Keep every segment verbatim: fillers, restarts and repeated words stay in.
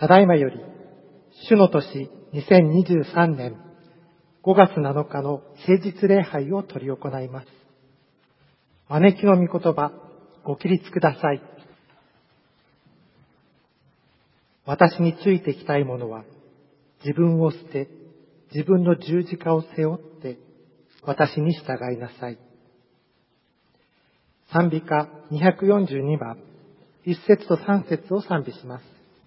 ただいまより、主の年にせんにじゅうさんねんごがつなのかの平日礼拝を執り行います。招きの御言葉、ご起立ください。私についてきたい者は、自分を捨て、自分の十字架を背負って、私に従いなさい。賛美歌にひゃくよんじゅうにばん、いっ節とさん節を賛美します。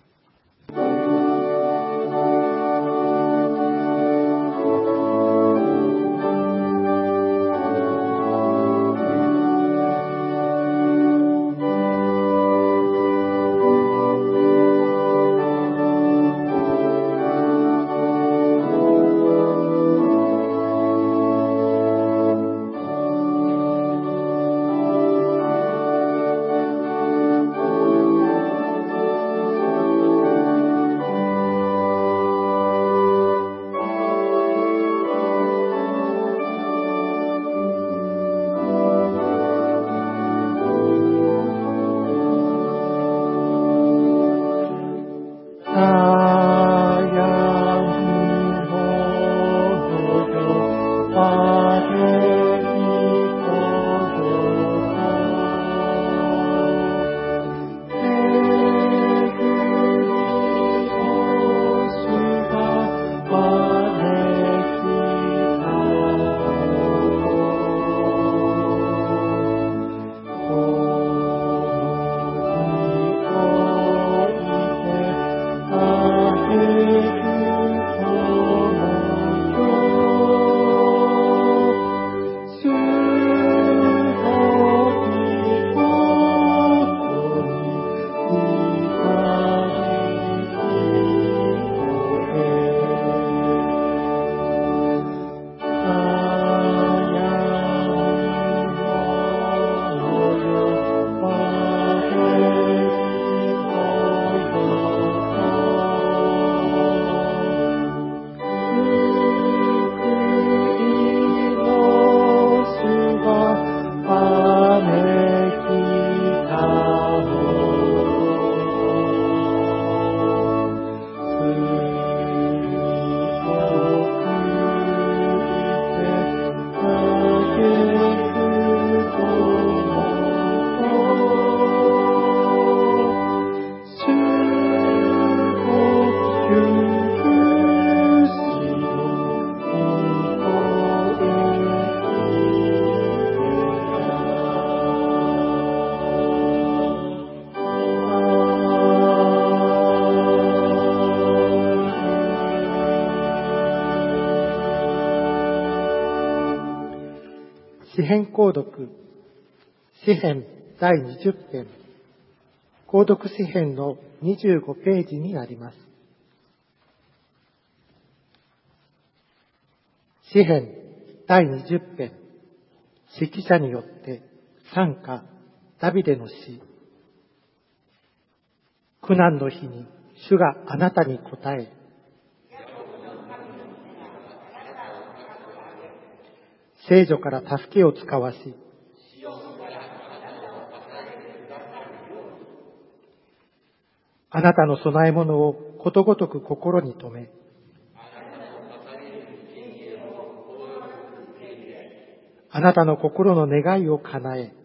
詩編購読、詩編だいにじゅっぺん、購読詩編のにじゅうごページになります。詩編だいにじゅっぺん、指揮者によって賛歌、ダビデの詩。苦難の日に主があなたに答え、聖女から助けを使わし、あなたの供え物をことごとく心に留め、あなたの心の願いを叶え、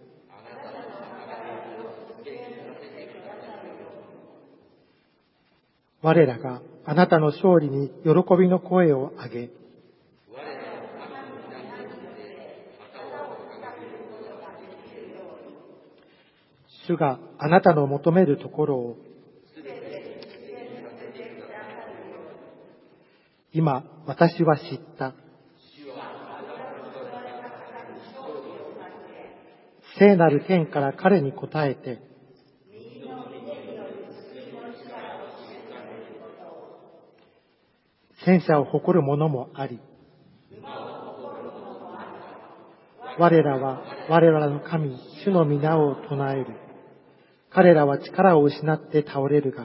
我らがあなたの勝利に喜びの声を上げ、主があなたの求めるところを今私は知った。聖なる天から彼に答えて、戦車を誇る者もあり、我らは我らの神主の皆を唱える。彼らは力を失って倒れるが、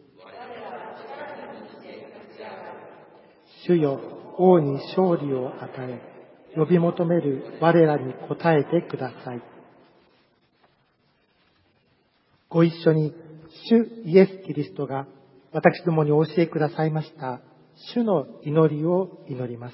主よ、王に勝利を与え、呼び求める我らに答えてください。ご一緒に主イエス・キリストが私どもにお教えくださいました主の祈りを祈ります。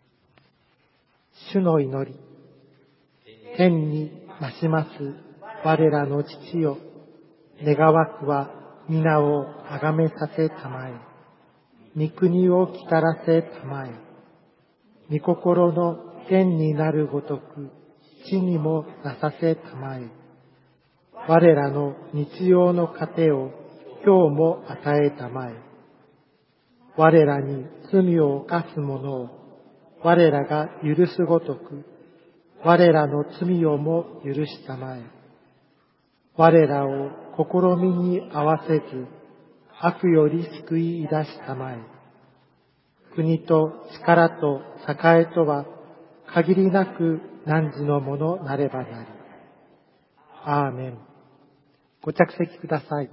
主の祈り。天に増します我らの父よ、願わくは皆をあがめさせたまえ。御国をきたらせたまえ。御心の天になるごとく地にもなさせたまえ。我らの日曜の糧を今日も与えたまえ。我らに罪を犯す者を我らが許すごとく我らの罪をも許したまえ。我らを試みに合わせず悪より救い出したまえ。国と力と栄とは限りなく汝のものなればなり。アーメン。ご着席ください。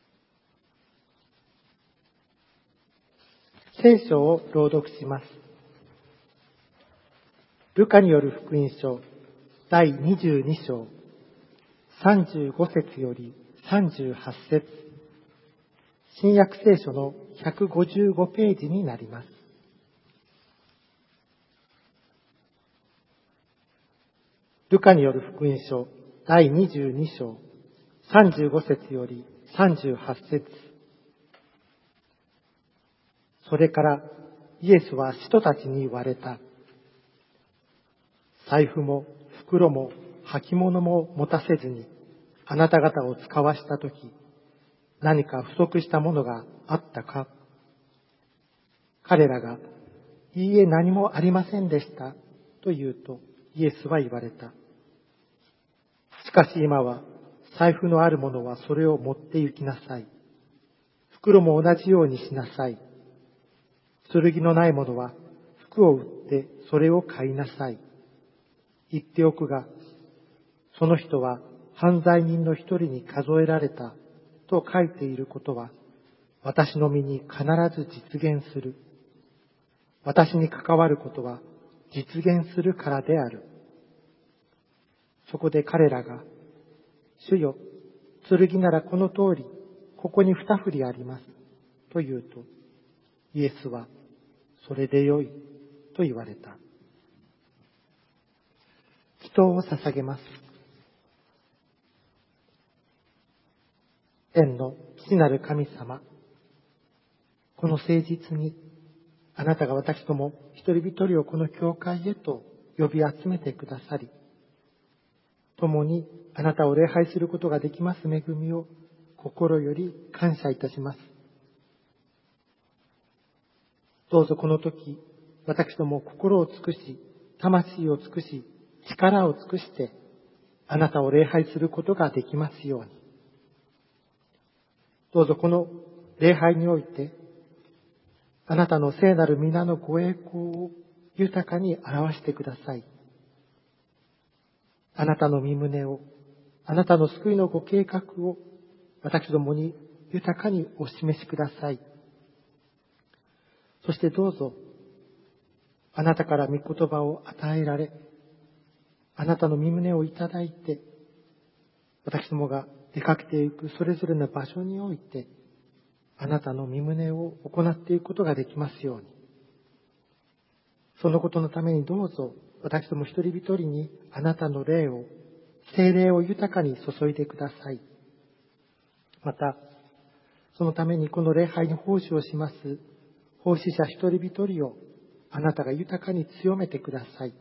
聖書を朗読します。ルカによる福音書だいにじゅうに章さんじゅうご節よりさんじゅうはち節、新約聖書のひゃくごじゅうごページになります。ルカによる福音書だいにじゅうに章さんじゅうご節よりさんじゅうはち節。それからイエスは使徒たちに言われた。財布も袋も履物も持たせずにあなた方を使わしたとき、何か不足したものがあったか。彼らが、いいえ何もありませんでしたと言うと、イエスは言われた。しかし今は財布のあるものはそれを持って行きなさい。袋も同じようにしなさい。剣のないものは服を売ってそれを買いなさい。言っておくが、その人は犯罪人の一人に数えられたと書いていることは、私の身に必ず実現する。私に関わることは実現するからである。そこで彼らが、主よ、剣ならこの通り、ここに二振りあります。と言うと、イエスは、それでよい、と言われた。祈祷を捧げます。天の父なる神様、この誠実に、あなたが私ども一人一人をこの教会へと呼び集めてくださり、共にあなたを礼拝することができます恵みを心より感謝いたします。どうぞこの時、私ども心を尽くし、魂を尽くし、力を尽くして、あなたを礼拝することができますように。どうぞこの礼拝において、あなたの聖なる皆のご栄光を豊かに表してください。あなたの御胸を、あなたの救いのご計画を私どもに豊かにお示しください。そしてどうぞ、あなたから御言葉を与えられ、あなたの御胸をいただいて、私どもが出かけていくそれぞれの場所において、あなたの御胸を行っていくことができますように。そのことのためにどうぞ、私ども一人一人にあなたの霊を、聖霊を豊かに注いでください。また、そのためにこの礼拝に奉仕をします、奉仕者一人一人をあなたが豊かに強めてください。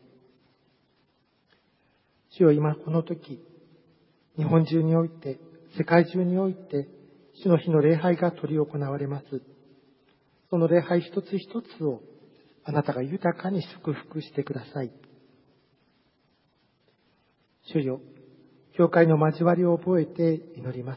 主よ、今この時、日本中において、世界中において、主の日の礼拝が執り行われます。その礼拝一つ一つをあなたが豊かに祝福してください。主よ、教会の交わりを覚えて祈ります。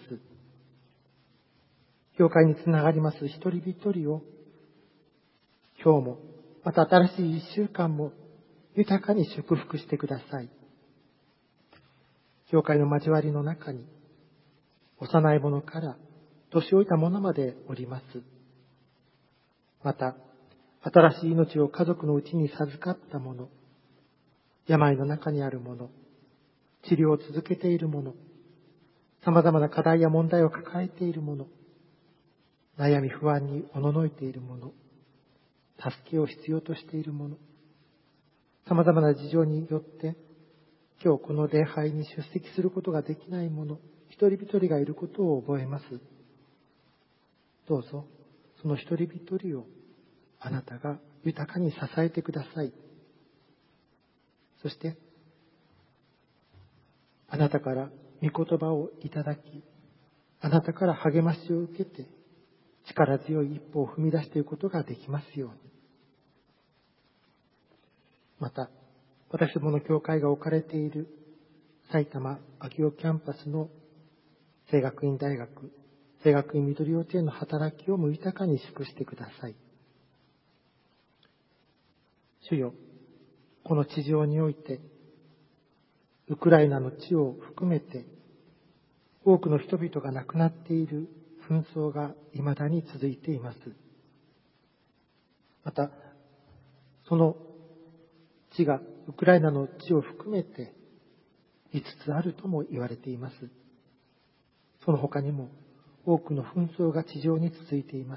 教会につながります一人一人を、今日も、また新しい一週間も豊かに祝福してください。教会の交わりの中に、幼い者から年老いた者までおります。また、新しい命を家族のうちに授かった者、病の中にある者、治療を続けている者、様々な課題や問題を抱えている者、 悩み不安におののいている者、助けを必要としている者、さまざまな事情によって今日この礼拝に出席することができない者、一人一人がいることを覚えます。どうぞその一人一人をあなたが豊かに支えてください。そしてあなたから御言葉をいただき、あなたから励ましを受けて力強い一歩を踏み出していくことができますように。また私どもの教会が置かれている埼玉秋尾キャンパスの聖学院大学、聖学院緑幼稚園の働きをも豊かに祝してください。主よ、この地上においてウクライナの地を含めて多くの人々が亡くなっている紛争が未だに続いています。またその地がウクライナの地を含めていつつあるとも言われています。その他にも多くの紛争が地上に続いています。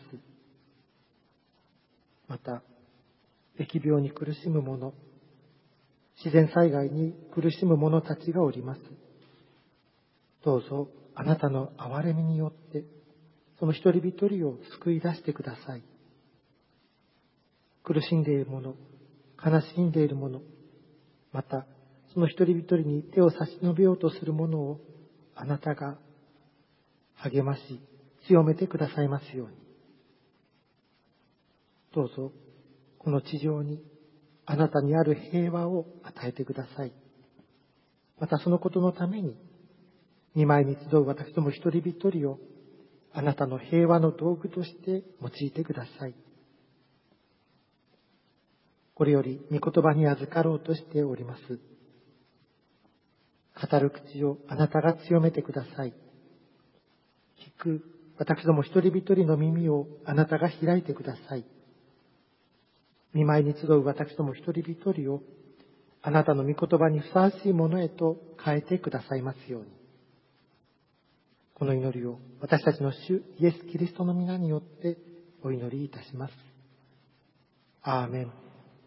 また疫病に苦しむ者、自然災害に苦しむ者たちがおります。どうぞあなたの憐れみによってその一人一人を救い出してください。苦しんでいる者、悲しんでいる者、またその一人一人に手を差し伸べようとする者をあなたが励まし強めてくださいますように。どうぞこの地上にあなたにある平和を与えてください。またそのことのために御前に集う私ども一人一人をあなたの平和の道具として用いてください。これより御言葉に預かろうとしております。語る口をあなたが強めてください。聞く私ども一人一人の耳をあなたが開いてください。御前に集う私ども一人一人をあなたの御言葉にふさわしいものへと変えてくださいますように。この祈りを私たちの主イエス・キリストの皆によってお祈りいたします。アーメン。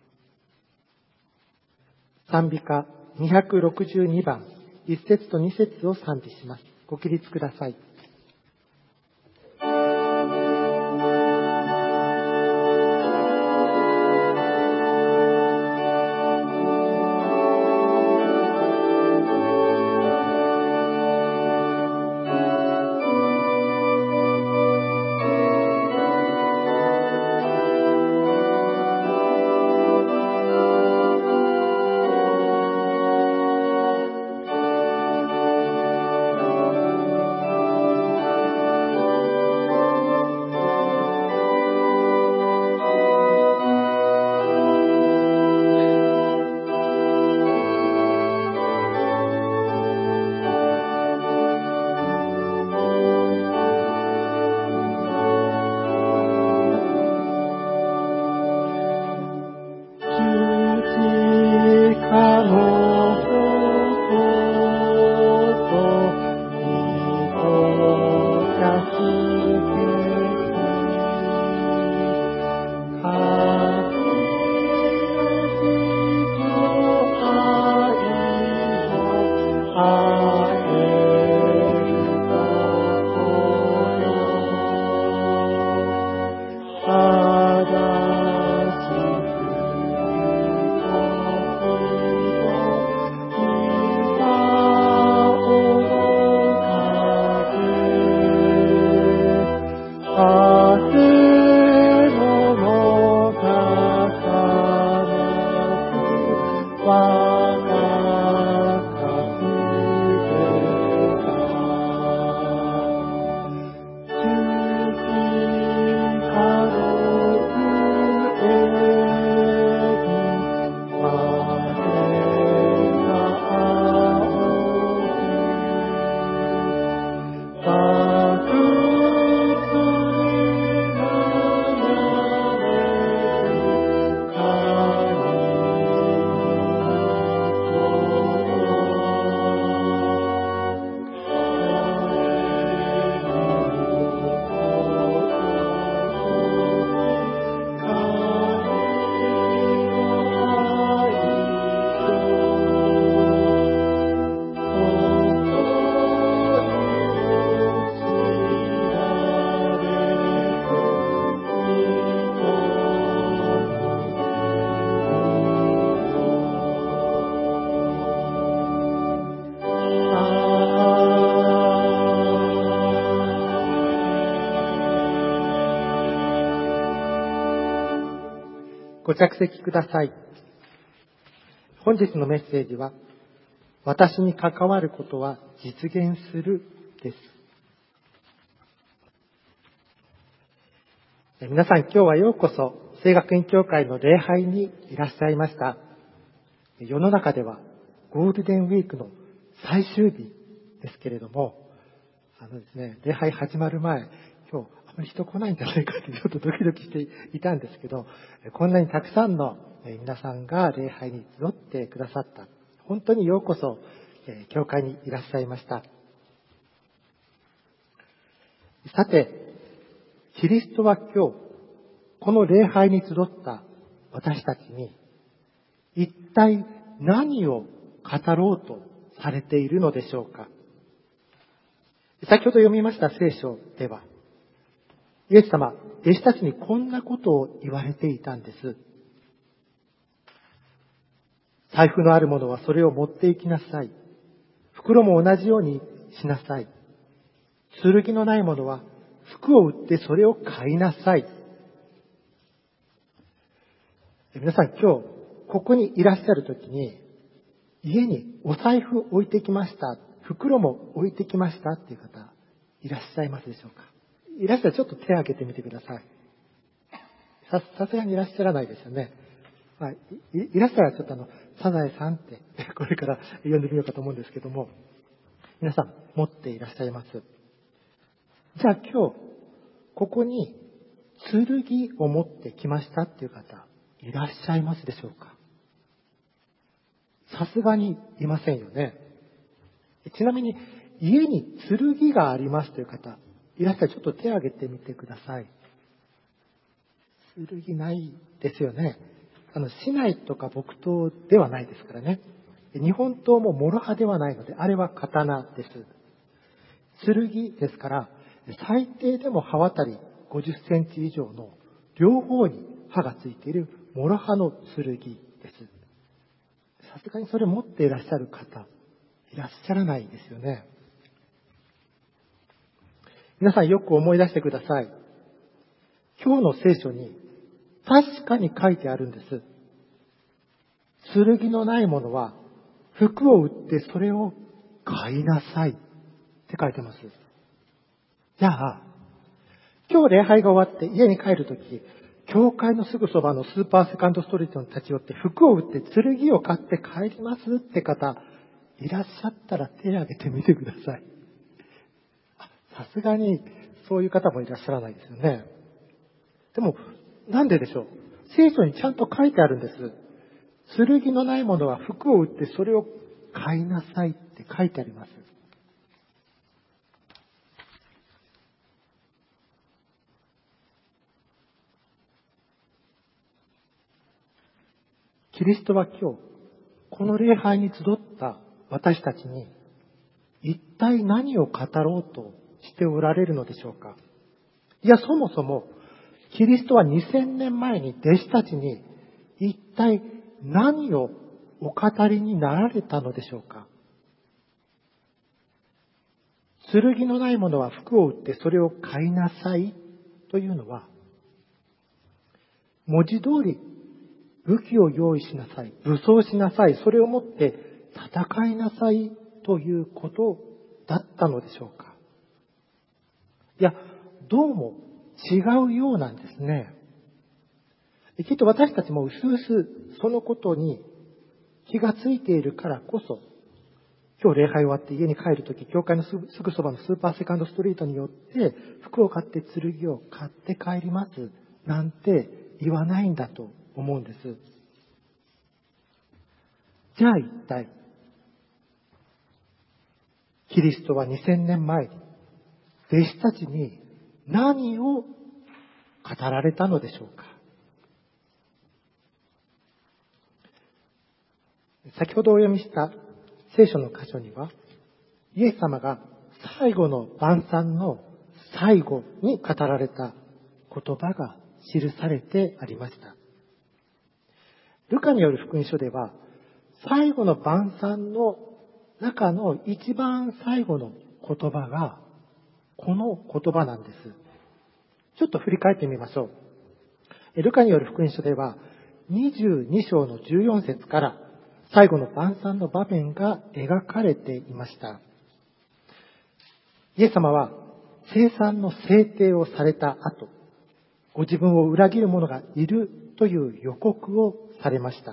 賛美歌にひゃくろくじゅうにばん、いち節とに節を賛美します。ご起立ください。 ご着席ください。本日のメッセージは、私に関わることは実現するです。皆さん、今日はようこそ聖学院教会の礼拝にいらっしゃいました。世の中ではゴールデンウィークの最終日ですけれども、あのですね、礼拝始まる前、今日あまり人来ないんじゃないかってちょっとドキドキしていたんですけど、こんなにたくさんの皆さんが礼拝に集ってくださった。本当にようこそ教会にいらっしゃいました。さて、キリストは今日、この礼拝に集った私たちに、一体何を語ろうとされているのでしょうか。先ほど読みました聖書では、イエス様、弟子たちにこんなことを言われていたんです。財布のあるものはそれを持って行きなさい。袋も同じようにしなさい。剣のないものは服を売ってそれを買いなさい。皆さん、今日ここにいらっしゃるときに、家にお財布置いてきました、袋も置いてきましたっていう方いらっしゃいますでしょうか。いらっしゃったらちょっと手を挙げてみてください。さ、さすがにいらっしゃらないですよね。まあ、い, いらっしゃったらちょっとあの、サザエさんってこれから呼んでみようかと思うんですけども、皆さん持っていらっしゃいます。じゃあ今日、ここに剣を持ってきましたっていう方、いらっしゃいますでしょうか。さすがにいませんよね。ちなみに、家に剣がありますという方、いらっしゃる。ちょっと手を挙げてみてください。剣ないですよね。あの、市内とか木刀ではないですからね。日本刀も諸刃ではないので、あれは刀です。剣ですから、最低でも刃渡りごじゅっセンチ以上の両方に刃がついている諸刃の剣です。さすがにそれ持っていらっしゃる方、いらっしゃらないですよね。皆さんよく思い出してください。今日の聖書に確かに書いてあるんです。剣のないものは服を売ってそれを買いなさいって書いてます。じゃあ、今日礼拝が終わって家に帰るとき、教会のすぐそばのスーパーセカンドストリートに立ち寄って服を売って剣を買って帰りますって方、いらっしゃったら手を挙げてみてください。さすがにそういう方もいらっしゃらないですよね。でも、なんででしょう。聖書にちゃんと書いてあるんです。剣のないものは服を売ってそれを買いなさいって書いてあります。キリストは今日、この礼拝に集った私たちに、一体何を語ろうとしておられるのでしょうか。いや、そもそも、キリストはにせんねんまえに弟子たちに、一体何をお語りになられたのでしょうか。剣のないものは服を売ってそれを買いなさいというのは、文字通り武器を用意しなさい、武装しなさい、それをもって戦いなさいということだったのでしょうか。いや、どうも違うようなんですね。きっと私たちもうすうすそのことに気がついているからこそ、今日礼拝終わって家に帰るとき、教会のすぐそばのスーパーセカンドストリートによって服を買って剣を買って帰りますなんて言わないんだと思うんです。じゃあ一体、キリストはにせんねんまえに弟子たちに何を語られたのでしょうか。先ほどお読みした聖書の箇所には、イエス様が最後の晩餐の最後に語られた言葉が記されてありました。ルカによる福音書では、最後の晩餐の中の一番最後の言葉がこの言葉なんです。ちょっと振り返ってみましょう。ルカによる福音書では、 にじゅうに章のじゅうよん節から最後の晩餐の場面が描かれていました。イエス様は聖餐の制定をされた後、ご自分を裏切る者がいるという予告をされました。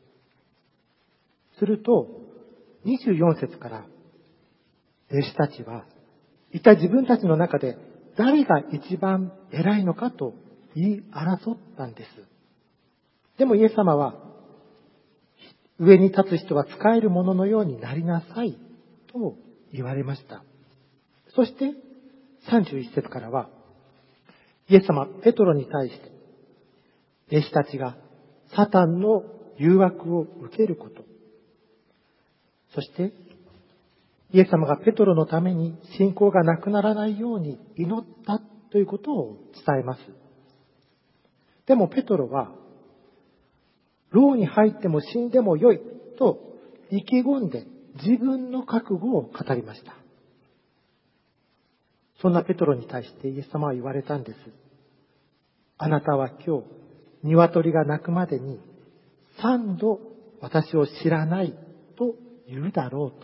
すると、にじゅうよん節から弟子たちは一体自分たちの中で誰が一番偉いのかと言い争ったんです。でもイエス様は、上に立つ人は使えるもののようになりなさいと言われました。そしてさんじゅういち節からは、イエス様ペトロに対して弟子たちがサタンの誘惑を受けること、そしてイエス様がペトロのために信仰がなくならないように祈ったということを伝えます。でもペトロは、牢に入っても死んでもよいと意気込んで自分の覚悟を語りました。そんなペトロに対してイエス様は言われたんです。あなたは今日、鶏が鳴くまでに三度私を知らないと言うだろう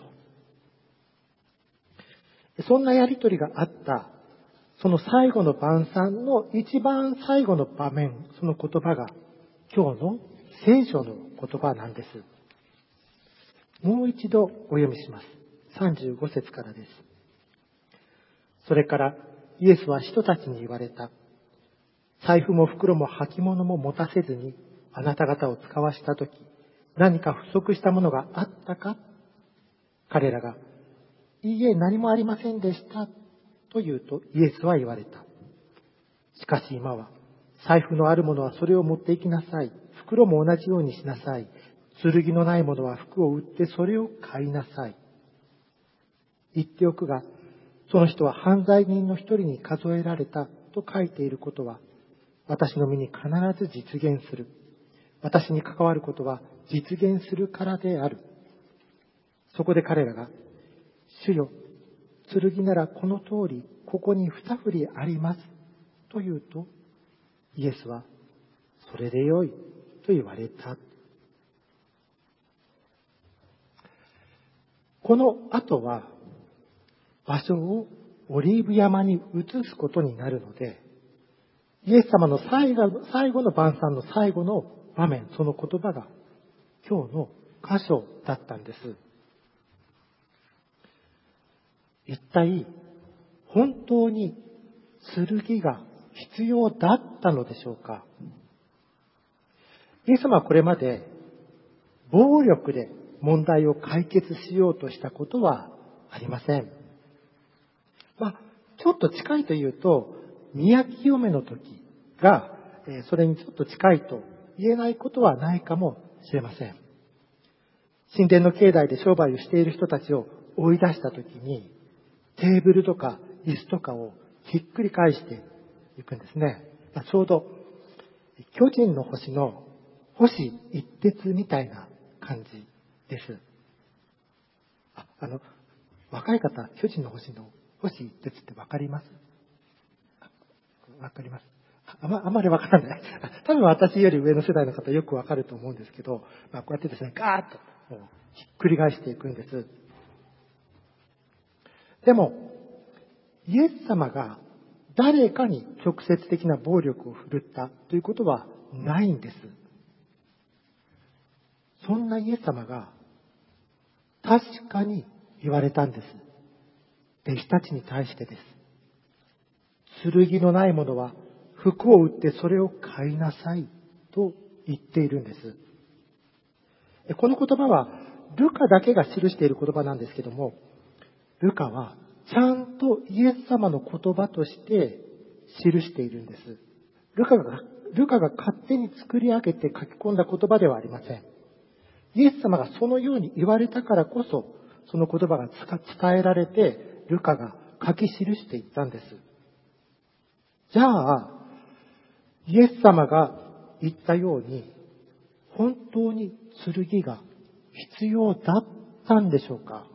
と。そんなやりとりがあった、その最後の晩餐の一番最後の場面、その言葉が今日の聖書の言葉なんです。もう一度お読みします。さんじゅうご節からです。それからイエスは人たちに言われた。財布も袋も履物も持たせずにあなた方を使わしたとき、何か不足したものがあったか？彼らが、いいえ、何もありませんでしたと言うと、イエスは言われた。しかし今は、財布のあるものはそれを持って行きなさい。袋も同じようにしなさい。剣のないものは服を売ってそれを買いなさい。言っておくが、その人は犯罪人の一人に数えられたと書いていることは、私の身に必ず実現する。私に関わることは実現するからである。そこで彼らが、主よ、剣ならこの通り、ここに二振りあります。と言うと、イエスは、それでよいと言われた。この後は、場所をオリーブ山に移すことになるので、イエス様の最後、最後の晩餐の最後の場面、その言葉が今日の箇所だったんです。一体、本当に剣が必要だったのでしょうか？イエス様はこれまで暴力で問題を解決しようとしたことはありません。まあ、ちょっと近いというと、宮清めの時が、それにちょっと近いと言えないことはないかもしれません。神殿の境内で商売をしている人たちを追い出した時に、テーブルとか椅子とかをひっくり返していくんですね。まあ、ちょうど巨人の星の星一徹みたいな感じです。あ、あの、若い方、巨人の星の星一徹ってわかります？わかります。あまあまりわからない。多分私より上の世代の方よくわかると思うんですけど、まあ、こうやってですね、ガーッともうひっくり返していくんです。でも、イエス様が誰かに直接的な暴力を振るったということはないんです。そんなイエス様が確かに言われたんです。弟子たちに対してです。剣のないものは服を売ってそれを買いなさいと言っているんです。この言葉はルカだけが記している言葉なんですけども、ルカはちゃんとイエス様の言葉として記しているんです。ルカが、ルカが勝手に作り上げて書き込んだ言葉ではありません。イエス様がそのように言われたからこそ、その言葉が伝えられて、ルカが書き記していったんです。じゃあ、イエス様が言ったように、本当に剣が必要だったんでしょうか？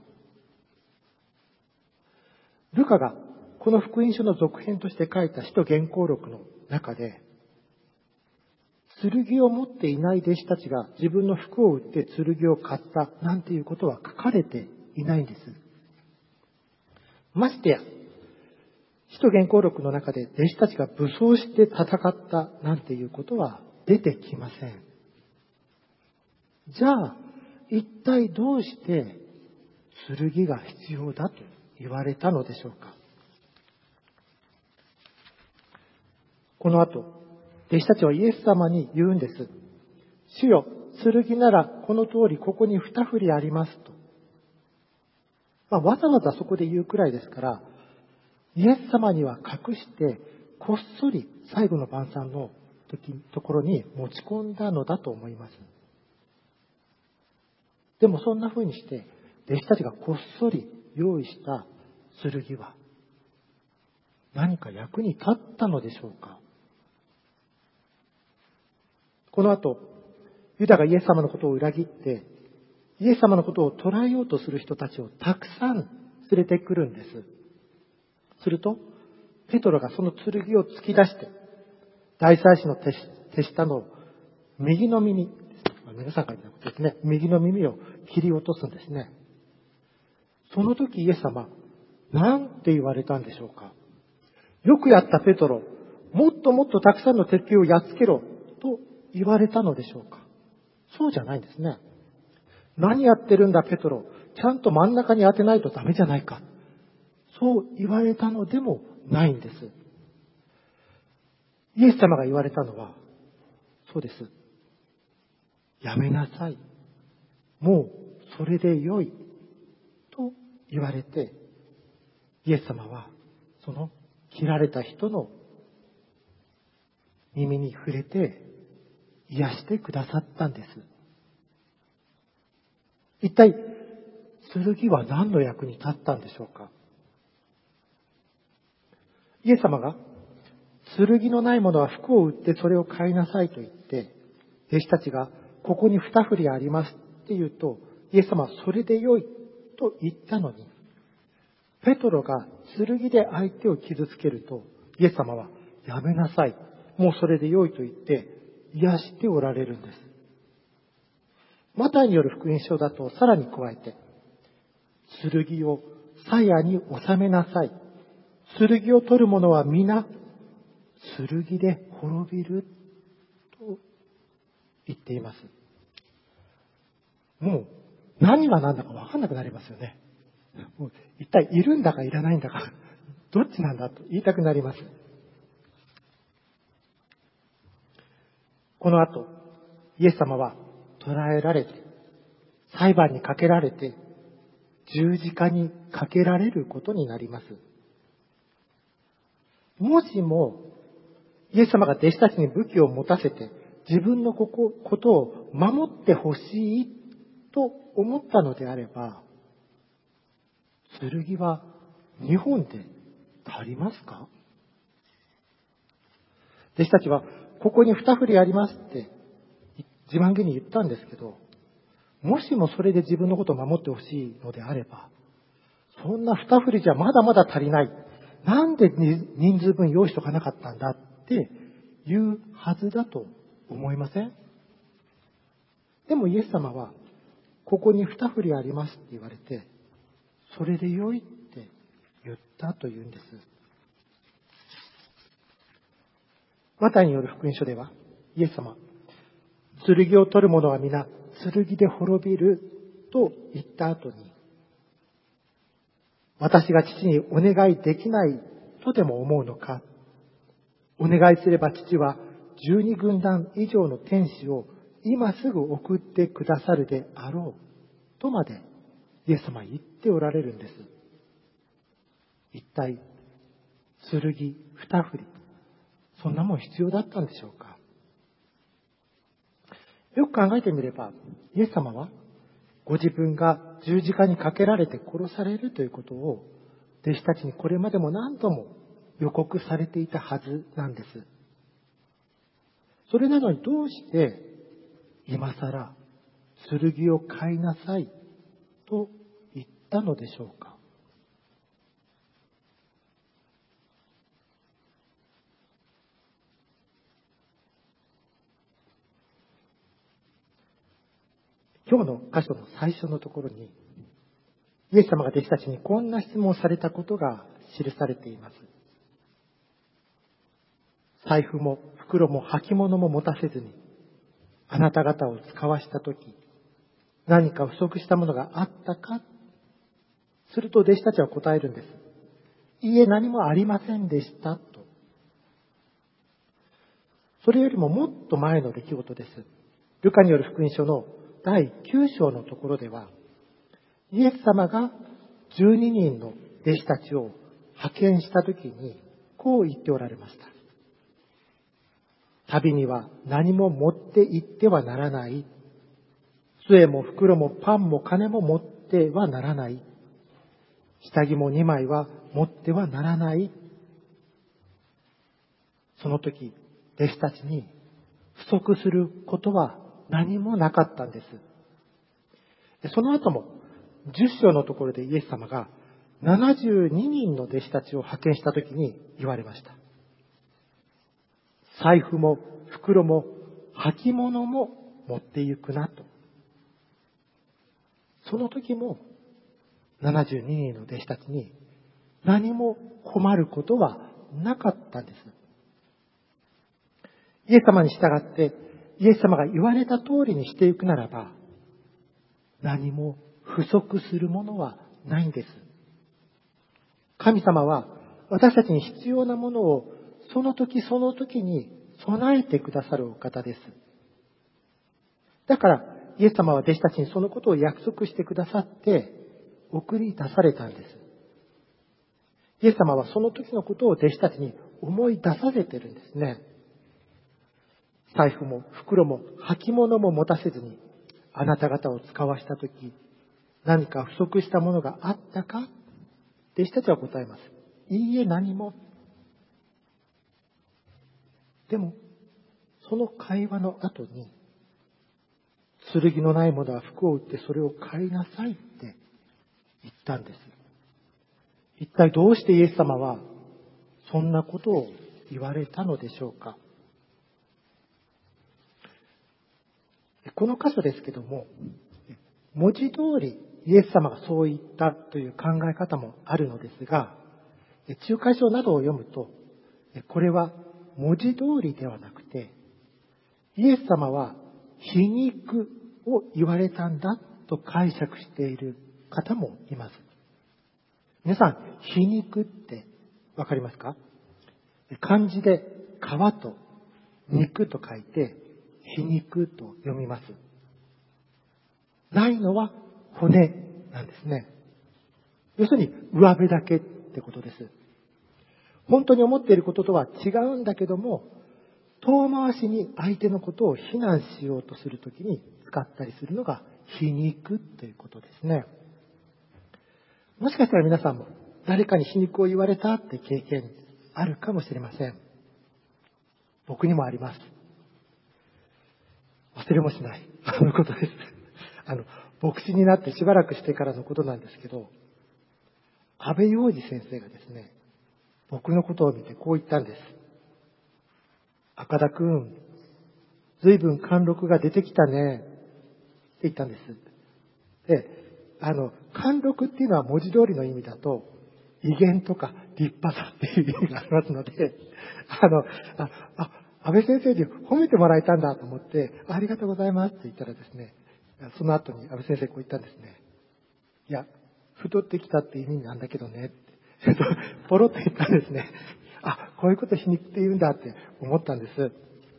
ルカがこの福音書の続編として書いた使徒原稿録の中で、 剣を持っていない弟子たちが自分の服を売って剣を買ったなんていうことは書かれていないんです。ましてや、使徒言行録の中で弟子たちが武装して戦ったなんていうことは出てきません。じゃあ、一体どうして剣が必要だと言われたのでしょうか。この後、弟子たちはイエス様に言うんです。主よ、剣ならこの通りここに二振りありますと。まあ、わざわざそこで言うくらいですから、イエス様には隠してこっそり最後の晩餐の時ところに持ち込んだのだと思います。でもそんな風にして弟子たちがこっそり用意した剣は何か役に立ったのでしょうか。この後、ユダがイエス様のことを裏切って、イエス様のことを捕らえようとする人たちをたくさん連れてくるんです。すると、ペトロがその剣を突き出して、大祭司の手下の右の耳、皆さんから言ったことですね、右の耳を切り落とすんですね。その時イエス様、なんて言われたんでしょうか。よくやったペトロ、もっともっとたくさんの敵をやっつけろと言われたのでしょうか。そうじゃないんですね。何やってるんだペトロ、ちゃんと真ん中に当てないとダメじゃないか。そう言われたのでもないんです。イエス様が言われたのは、そうです。やめなさい。もうそれでよい。と言われて、イエス様はその切られた人の耳に触れて癒してくださったんです。一体、剣は何の役に立ったんでしょうか。イエス様が、剣のないものは服を売ってそれを買いなさいと言って、弟子たちがここに二振りありますって言うと、イエス様はそれでよいと言ったのに、ペトロが剣で相手を傷つけると、イエス様はやめなさい。もうそれでよいと言って癒しておられるんです。マタイによる福音書だとさらに加えて、剣を鞘に収めなさい。剣を取る者は皆、剣で滅びると言っています。もう何が何だか分かんなくなりますよね。もう一体いるんだかいらないんだか、どっちなんだと言いたくなります。この後、イエス様は捕らえられて、裁判にかけられて、十字架にかけられることになります。もしも、イエス様が弟子たちに武器を持たせて、自分のことを守ってほしいと思ったのであれば、剣はにほんで足りますか？弟子たちは、ここに二振りありますって自慢げに言ったんですけど、もしもそれで自分のことを守ってほしいのであれば、そんな二振りじゃまだまだ足りない。なんで人数分用意しとかなかったんだって言うはずだと思いません？でもイエス様は、ここに二振りありますって言われて、それでよいって言ったというんです。マタイによる福音書では、イエス様、剣を取る者は皆、剣で滅びると言った後に、私が父にお願いできないとでも思うのか、お願いすれば父は十二軍団以上の天使を今すぐ送ってくださるであろうとまでイエス様は言っておられるんです。一体、剣二振り、そんなもん必要だったんでしょうか。よく考えてみれば、イエス様はご自分が十字架にかけられて殺されるということを弟子たちにこれまでも何度も予告されていたはずなんです。それなのにどうして今さら剣を買いなさいと言ったのでしょうか。 今日の箇所の最初のところに、イエス様が弟子たちにこんな質問をされたことが記されています。財布も袋も履物も持たせずに、あなた方を使わしたとき、何か不足したものがあったか？すると弟子たちは答えるんです。いいえ、何もありませんでしたと。それよりももっと前の出来事です。ルカによる福音書のだいきゅう章のところでは、イエス様がじゅうににんの弟子たちを派遣したときに、こう言っておられました。旅には何も持って行ってはならない。杖も袋もパンも金も持ってはならない。下着もにまいは持ってはならない。その時、弟子たちに不足することは何もなかったんです。その後もじゅっ章のところでイエス様がななじゅうににんの弟子たちを派遣した時に言われました。財布も袋も履物も持って行くなと。その時もななじゅうににんの弟子たちに何も困ることはなかったんです。イエス様に従ってイエス様が言われた通りにしていくならば、何も不足するものはないんです。神様は私たちに必要なものをその時その時に備えてくださるお方です。だからイエス様は弟子たちにそのことを約束してくださって送り出されたんです。イエス様はその時のことを弟子たちに思い出させてるんですね。財布も袋も履物も持たせずにあなた方を使わしたとき、何か不足したものがあったか？弟子たちは答えます。いいえ、何も。でも、その会話の後に、剣のない者は服を売ってそれを買いなさいって言ったんです。一体どうしてイエス様はそんなことを言われたのでしょうか。この箇所ですけども、文字通りイエス様がそう言ったという考え方もあるのですが、仲介書などを読むと、これは文字通りではなくて、イエス様は皮肉を言われたんだと解釈している方もいます。皆さん、皮肉ってわかりますか？漢字で皮と肉と書いて皮肉と読みます。ないのは骨なんですね。要するに上辺だけってことです。本当に思っていることとは違うんだけども、遠回しに相手のことを非難しようとするときに使ったりするのが皮肉ということですね。もしかしたら皆さんも誰かに皮肉を言われたって経験あるかもしれません。僕にもあります。忘れもしないあのことです。あの牧師になってしばらくしてからのことなんですけど、安倍洋二先生がですね、僕のことを見てこう言ったんです。赤田くん、ずいぶん貫禄が出てきたねって言ったんです。で、あの貫禄っていうのは文字通りの意味だと威厳とか立派さっていう意味がありますので、あのああ安倍先生に褒めてもらえたんだと思って、ありがとうございますって言ったらですね、その後に安倍先生こう言ったんですね。いや、太ってきたって意味なんだけどねって、ポロッと言ったんですね。あ、こういうこと皮肉って言うんだって思ったんです。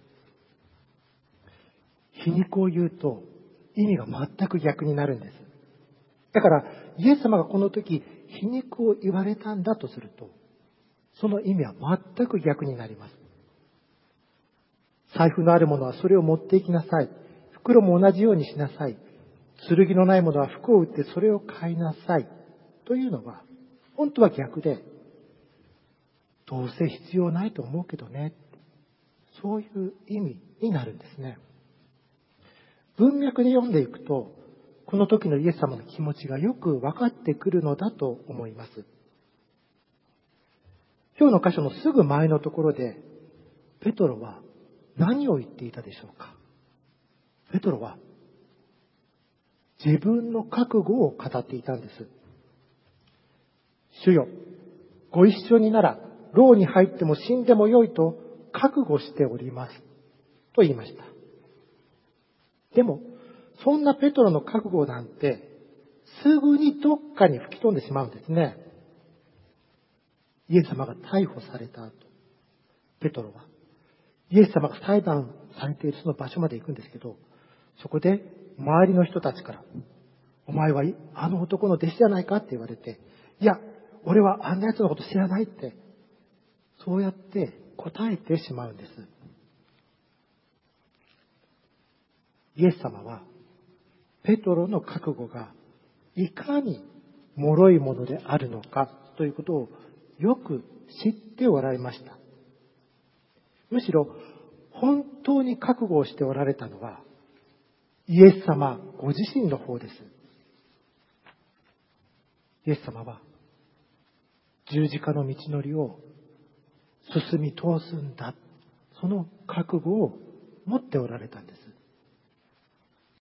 皮肉を言うと意味が全く逆になるんです。だからイエス様がこの時皮肉を言われたんだとすると、その意味は全く逆になります。財布のある者はそれを持っていきなさい。袋も同じようにしなさい。剣のない者は服を売ってそれを買いなさい。というのは、本当は逆で、どうせ必要ないと思うけどね。そういう意味になるんですね。文脈で読んでいくと、この時のイエス様の気持ちがよく分かってくるのだと思います。今日の箇所のすぐ前のところで、ペトロは何を言っていたでしょうか。ペトロは、 自分の覚悟を語っていたんです。主よ、ご一緒になら、牢に入っても死んでもよいと覚悟しております。と言いました。でも、そんなペトロの覚悟なんて、すぐにどっかに吹き飛んでしまうんですね。イエス様が逮捕された後、ペトロは、イエス様が裁判されているその場所まで行くんですけど、そこで周りの人たちから、お前はあの男の弟子じゃないかって言われて、いや、俺はあんな奴のこと知らないって、そうやって答えてしまうんです。イエス様は、ペトロの覚悟がいかに脆いものであるのかということをよく知っておられました。むしろ本当に覚悟をしておられたのはイエス様ご自身の方です。イエス様は十字架の道のりを進み通すんだ、その覚悟を持っておられたんです。